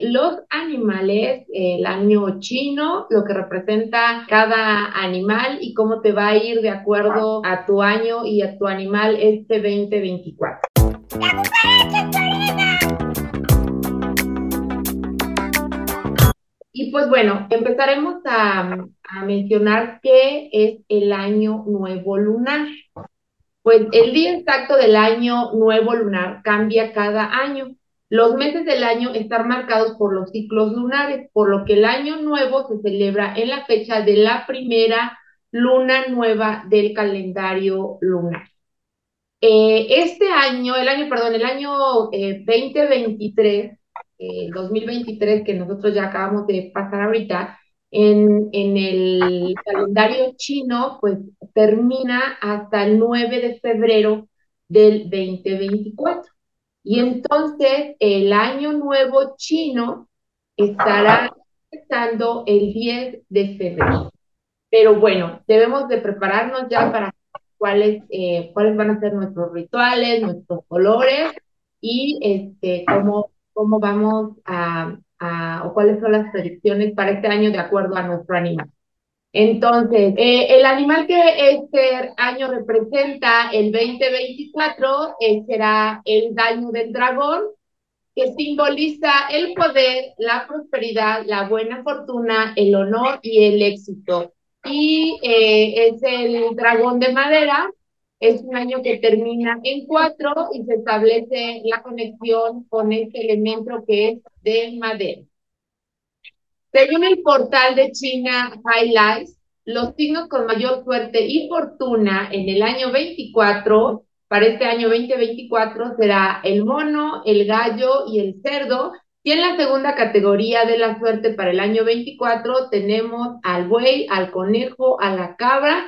los animales, el año chino, lo que representa cada animal y cómo te va a ir de acuerdo a tu año y a tu animal este 2024. Y pues bueno, empezaremos a mencionar qué es el año nuevo lunar. Pues el día exacto del año nuevo lunar cambia cada año. Los meses del año están marcados por los ciclos lunares, por lo que el año nuevo se celebra en la fecha de la primera luna nueva del calendario lunar. Este año, el año 2023, 2023 que nosotros ya acabamos de pasar ahorita, en el calendario chino, pues termina hasta el 9 de febrero del 2024. Y entonces el año nuevo chino estará empezando el 10 de febrero. Pero bueno, debemos de prepararnos ya para cuáles van a ser nuestros rituales, nuestros colores y cómo vamos o cuáles son las predicciones para este año de acuerdo a nuestro animal. Entonces, el animal que este año representa el 2024 será el daño del dragón, que simboliza el poder, la prosperidad, la buena fortuna, el honor y el éxito. Y es el dragón de madera, es un año que termina en 4 y se establece la conexión con este elemento que es de madera. Según el portal de China Highlights, los signos con mayor suerte y fortuna en el año 24, para este año 2024, será el mono, el gallo y el cerdo. Y en la segunda categoría de la suerte para el año 24 tenemos al buey, al conejo, a la cabra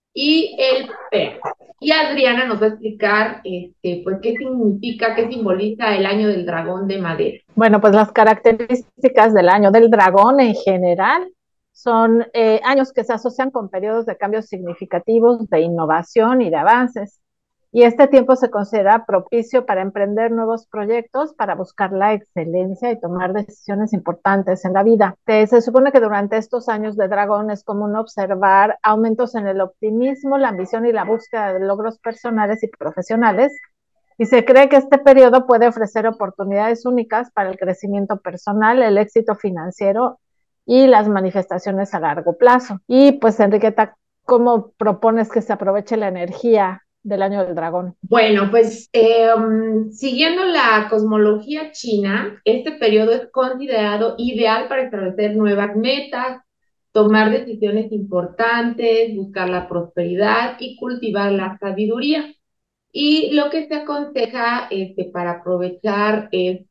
y el perro. Y Adriana nos va a explicar pues, qué significa, qué simboliza el año del dragón de madera. Bueno, pues las características del año del dragón en general son años que se asocian con periodos de cambios significativos, de innovación y de avances. Y este tiempo se considera propicio para emprender nuevos proyectos, para buscar la excelencia y tomar decisiones importantes en la vida. Se supone que durante estos años de dragón es común observar aumentos en el optimismo, la ambición y la búsqueda de logros personales y profesionales, y se cree que este periodo puede ofrecer oportunidades únicas para el crecimiento personal, el éxito financiero y las manifestaciones a largo plazo. Y pues, Enriqueta, ¿cómo propones que se aproveche la energía del año del dragón? Bueno, pues siguiendo la cosmología china, este periodo es considerado ideal para establecer nuevas metas, tomar decisiones importantes, buscar la prosperidad y cultivar la sabiduría. Y lo que se aconseja para aprovechar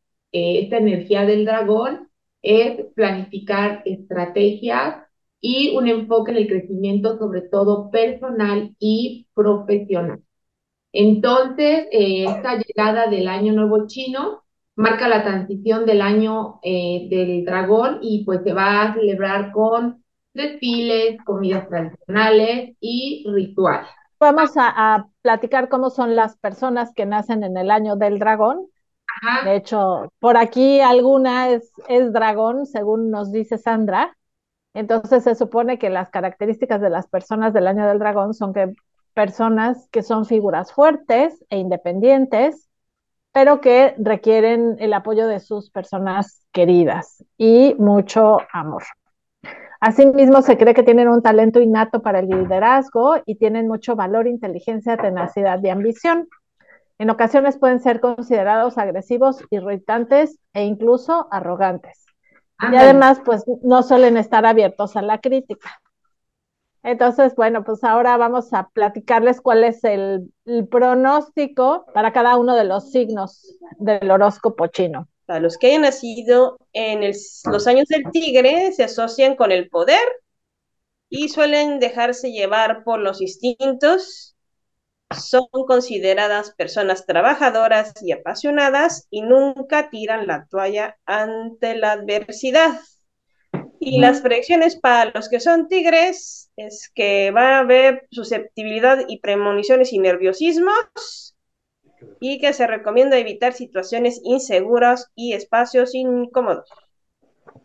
esta energía del dragón es planificar estrategias y un enfoque en el crecimiento, sobre todo personal y profesional. Entonces, esta llegada del Año Nuevo Chino marca la transición del año del dragón y pues se va a celebrar con desfiles, comidas tradicionales y rituales. Vamos a platicar cómo son las personas que nacen en el año del dragón. De Ajá. hecho, por aquí alguna es dragón, según nos dice Sandra. Entonces se supone que las características de las personas del año del dragón son que personas que son figuras fuertes e independientes, pero que requieren el apoyo de sus personas queridas y mucho amor. Asimismo, se cree que tienen un talento innato para el liderazgo y tienen mucho valor, inteligencia, tenacidad y ambición. En ocasiones pueden ser considerados agresivos, irritantes e incluso arrogantes. Y Ándale. además, pues no suelen estar abiertos a la crítica. Entonces, bueno, pues ahora vamos a platicarles cuál es el pronóstico para cada uno de los signos del horóscopo chino. Para los que hayan nacido en los años del tigre, se asocian con el poder y suelen dejarse llevar por los instintos. Son consideradas personas trabajadoras y apasionadas y nunca tiran la toalla ante la adversidad. Y las predicciones para los que son tigres es que va a haber susceptibilidad y premoniciones y nerviosismos, y que se recomienda evitar situaciones inseguras y espacios incómodos.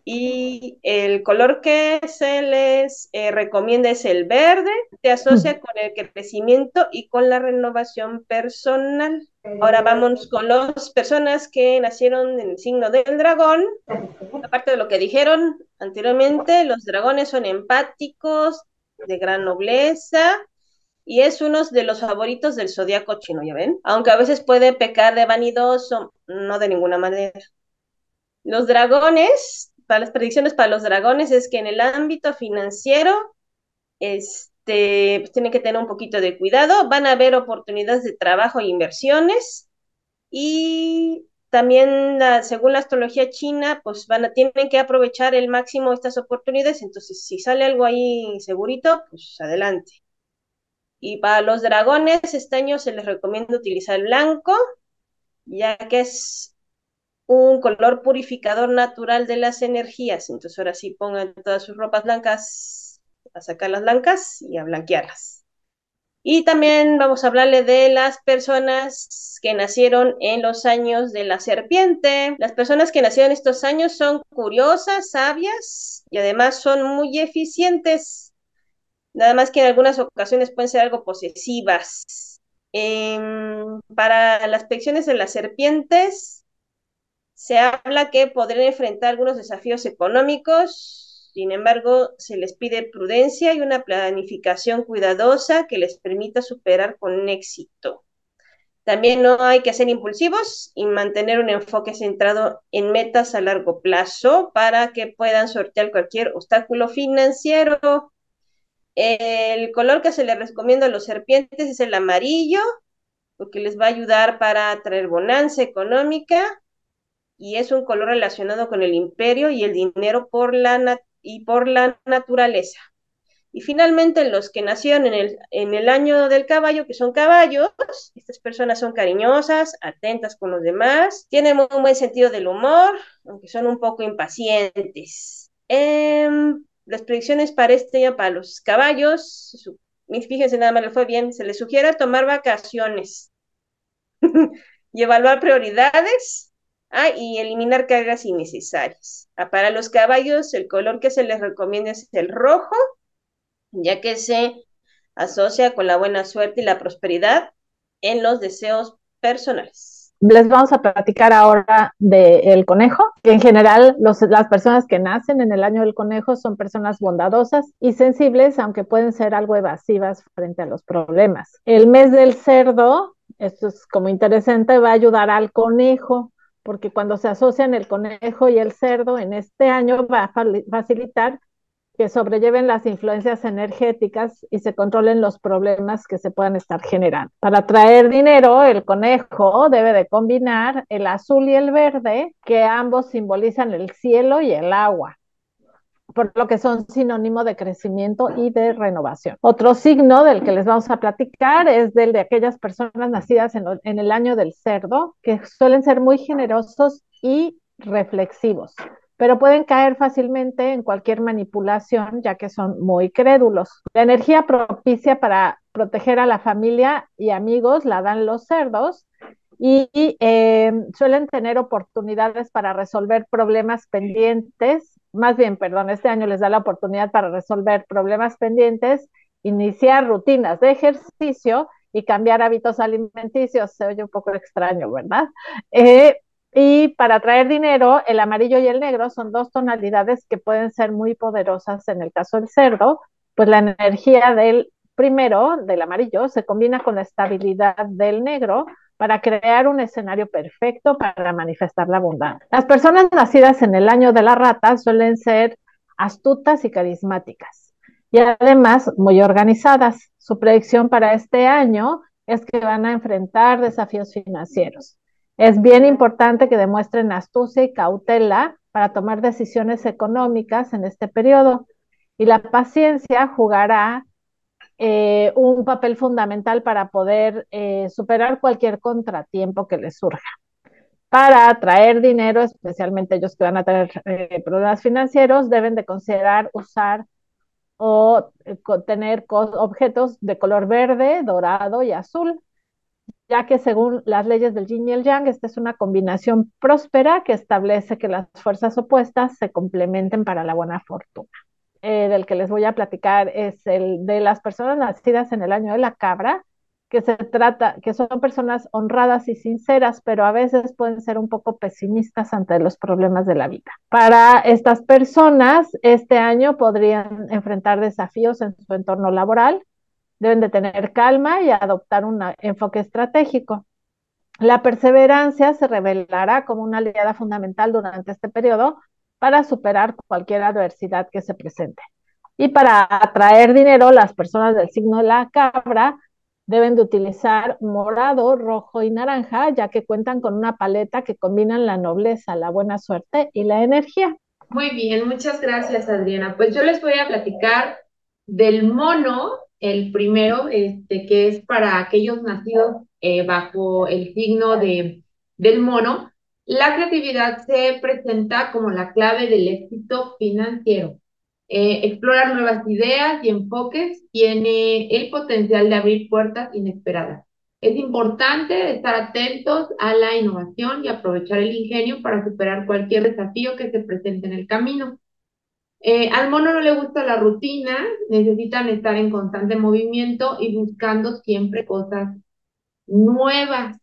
Y el color que se les recomienda es el verde, se asocia con el crecimiento y con la renovación personal. Ahora vamos con las personas que nacieron en el signo del dragón. Aparte de lo que dijeron anteriormente, los dragones son empáticos, de gran nobleza, y es uno de los favoritos del zodiaco chino, ¿ya ven? Aunque a veces puede pecar de vanidoso, no de ninguna manera. Los dragones, para las predicciones para los dragones es que en el ámbito financiero, pues tienen que tener un poquito de cuidado, van a haber oportunidades de trabajo e inversiones, y también según la astrología china, pues tienen que aprovechar el máximo estas oportunidades, entonces si sale algo ahí segurito, pues adelante. Y para los dragones, este año se les recomienda utilizar el blanco, ya que es un color purificador natural de las energías. Entonces ahora sí pongan todas sus ropas blancas, a sacar las blancas y a blanquearlas. Y también vamos a hablarle de las personas que nacieron en los años de la serpiente. Las personas que nacieron en estos años son curiosas, sabias y además son muy eficientes. Nada más que en algunas ocasiones pueden ser algo posesivas. Para las predicciones de las serpientes, se habla que podrían enfrentar algunos desafíos económicos, sin embargo, se les pide prudencia y una planificación cuidadosa que les permita superar con éxito. También no hay que ser impulsivos y mantener un enfoque centrado en metas a largo plazo para que puedan sortear cualquier obstáculo financiero. El color que se les recomienda a los serpientes es el amarillo, porque les va a ayudar para atraer bonanza económica, y es un color relacionado con el imperio y el dinero por la naturaleza. Y finalmente, los que nacieron en el año del caballo, que son caballos, estas personas son cariñosas, atentas con los demás, tienen un buen sentido del humor, aunque son un poco impacientes. Las predicciones para este año para los caballos, fíjense, nada más le fue bien, se les sugiere tomar vacaciones y evaluar prioridades, y eliminar cargas innecesarias. Para los caballos, el color que se les recomienda es el rojo, ya que se asocia con la buena suerte y la prosperidad en los deseos personales. Les vamos a platicar ahora del conejo, que en general las personas que nacen en el año del conejo son personas bondadosas y sensibles, aunque pueden ser algo evasivas frente a los problemas. El mes del cerdo, esto es como interesante, va a ayudar al conejo, porque cuando se asocian el conejo y el cerdo en este año va a facilitar que sobrelleven las influencias energéticas y se controlen los problemas que se puedan estar generando. Para traer dinero, el conejo debe de combinar el azul y el verde, que ambos simbolizan el cielo y el agua, por lo que son sinónimo de crecimiento y de renovación. Otro signo del que les vamos a platicar es del de aquellas personas nacidas en el año del cerdo, que suelen ser muy generosos y reflexivos, pero pueden caer fácilmente en cualquier manipulación, ya que son muy crédulos. La energía propicia para proteger a la familia y amigos la dan los cerdos, y suelen tener oportunidades para resolver problemas pendientes, más bien, perdón, este año les da la oportunidad para resolver problemas pendientes, iniciar rutinas de ejercicio y cambiar hábitos alimenticios. Se oye un poco extraño, ¿verdad? Y para traer dinero, el amarillo y el negro son dos tonalidades que pueden ser muy poderosas en el caso del cerdo, pues la energía del primero, del amarillo, se combina con la estabilidad del negro para crear un escenario perfecto para manifestar la bondad. Las personas nacidas en el año de la rata suelen ser astutas y carismáticas y además muy organizadas. Su predicción para este año es que van a enfrentar desafíos financieros. Es bien importante que demuestren astucia y cautela para tomar decisiones económicas en este periodo, y la paciencia jugará un papel fundamental para poder superar cualquier contratiempo que les surja. Para atraer dinero, especialmente ellos que van a tener problemas financieros, deben de considerar usar o tener objetos de color verde, dorado y azul, ya que según las leyes del yin y el yang, esta es una combinación próspera que establece que las fuerzas opuestas se complementen para la buena fortuna. Del que les voy a platicar es el de las personas nacidas en el año de la cabra, que se trata, que son personas honradas y sinceras, pero a veces pueden ser un poco pesimistas ante los problemas de la vida. Para estas personas, este año podrían enfrentar desafíos en su entorno laboral, deben de tener calma y adoptar un enfoque estratégico. La perseverancia se revelará como una aliada fundamental durante este periodo para superar cualquier adversidad que se presente. Y para atraer dinero, las personas del signo de la cabra deben de utilizar morado, rojo y naranja, ya que cuentan con una paleta que combinan la nobleza, la buena suerte y la energía. Muy bien, muchas gracias, Adriana. Pues yo les voy a platicar del mono, el primero, que es para aquellos nacidos bajo el signo del mono. La creatividad se presenta como la clave del éxito financiero. Explorar nuevas ideas y enfoques tiene el potencial de abrir puertas inesperadas. Es importante estar atentos a la innovación y aprovechar el ingenio para superar cualquier desafío que se presente en el camino. Al mono no le gusta la rutina, necesitan estar en constante movimiento y buscando siempre cosas nuevas.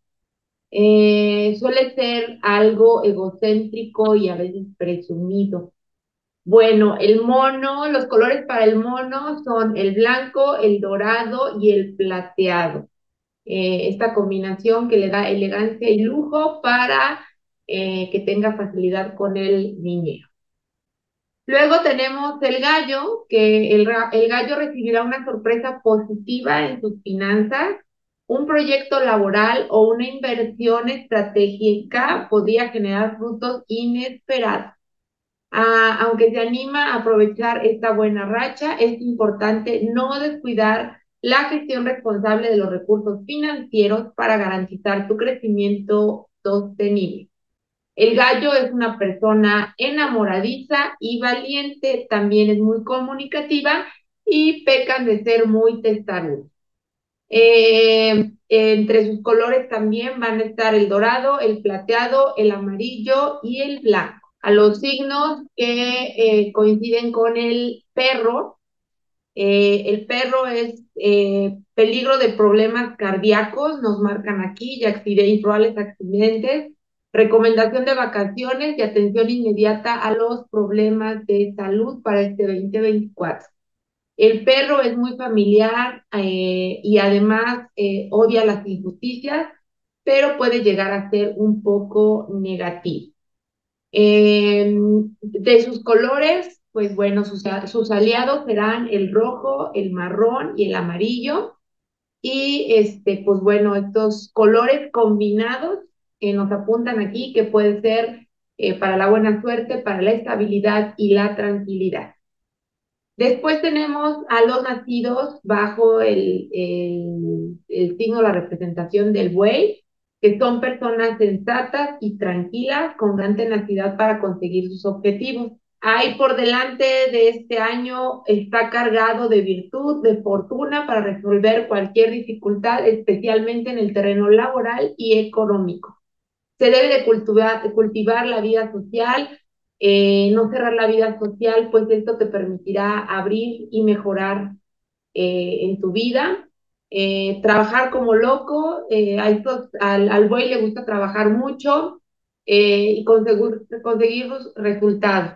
Suele ser algo egocéntrico y a veces presumido. Bueno, el mono, los colores para el mono son el blanco, el dorado y el plateado. Esta combinación que le da elegancia y lujo para que tenga facilidad con el dinero. Luego tenemos el gallo, que el gallo recibirá una sorpresa positiva en sus finanzas. Un proyecto laboral o una inversión estratégica podría generar frutos inesperados. Aunque se anima a aprovechar esta buena racha, es importante no descuidar la gestión responsable de los recursos financieros para garantizar tu crecimiento sostenible. El gallo es una persona enamoradiza y valiente, también es muy comunicativa y pecan de ser muy testarudos. Entre sus colores también van a estar el dorado, el plateado, el amarillo y el blanco. A los signos que coinciden con el perro es peligro de problemas cardíacos, nos marcan aquí, y probables accidentes, recomendación de vacaciones y atención inmediata a los problemas de salud para este 2024. El perro es muy familiar y además odia las injusticias, pero puede llegar a ser un poco negativo. De sus colores, pues bueno, sus aliados serán el rojo, el marrón y el amarillo. Y pues bueno, estos colores combinados que nos apuntan aquí, que puede ser para la buena suerte, para la estabilidad y la tranquilidad. Después tenemos a los nacidos bajo el signo, la representación del buey, que son personas sensatas y tranquilas, con gran tenacidad para conseguir sus objetivos. Ahí por delante de este año está cargado de virtud, de fortuna para resolver cualquier dificultad, especialmente en el terreno laboral y económico. Se debe de cultivar la vida social, no cerrar la vida social, pues esto te permitirá abrir y mejorar en tu vida. Trabajar como loco, al buey le gusta trabajar mucho y conseguir los resultados.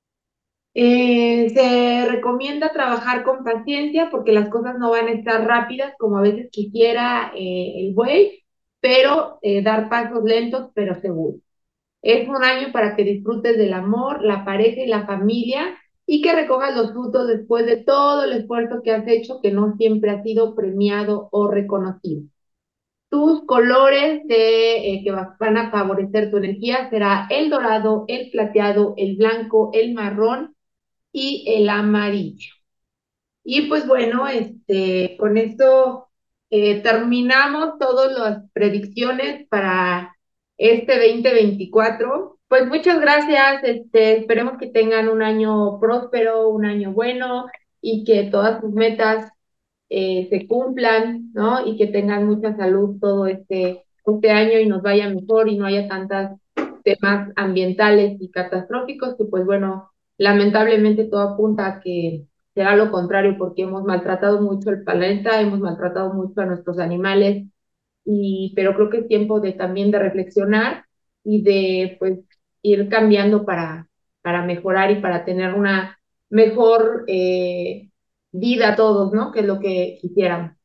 Se recomienda trabajar con paciencia porque las cosas no van a estar rápidas como a veces quisiera el buey, pero dar pasos lentos pero seguros. Es un año para que disfrutes del amor, la pareja y la familia y que recojas los frutos después de todo el esfuerzo que has hecho que no siempre ha sido premiado o reconocido. Tus colores que van a favorecer tu energía será el dorado, el plateado, el blanco, el marrón y el amarillo. Y pues bueno, con esto terminamos todas las predicciones para este 2024. Pues muchas gracias, esperemos que tengan un año próspero, un año bueno y que todas sus metas se cumplan, ¿no? Y que tengan mucha salud todo este año y nos vaya mejor y no haya tantos temas ambientales y catastróficos que pues bueno, lamentablemente todo apunta a que será lo contrario porque hemos maltratado mucho el planeta, hemos maltratado mucho a nuestros animales pero creo que es tiempo de también de reflexionar y de pues ir cambiando para mejorar y para tener una mejor vida todos, ¿no? Que es lo que quisiéramos.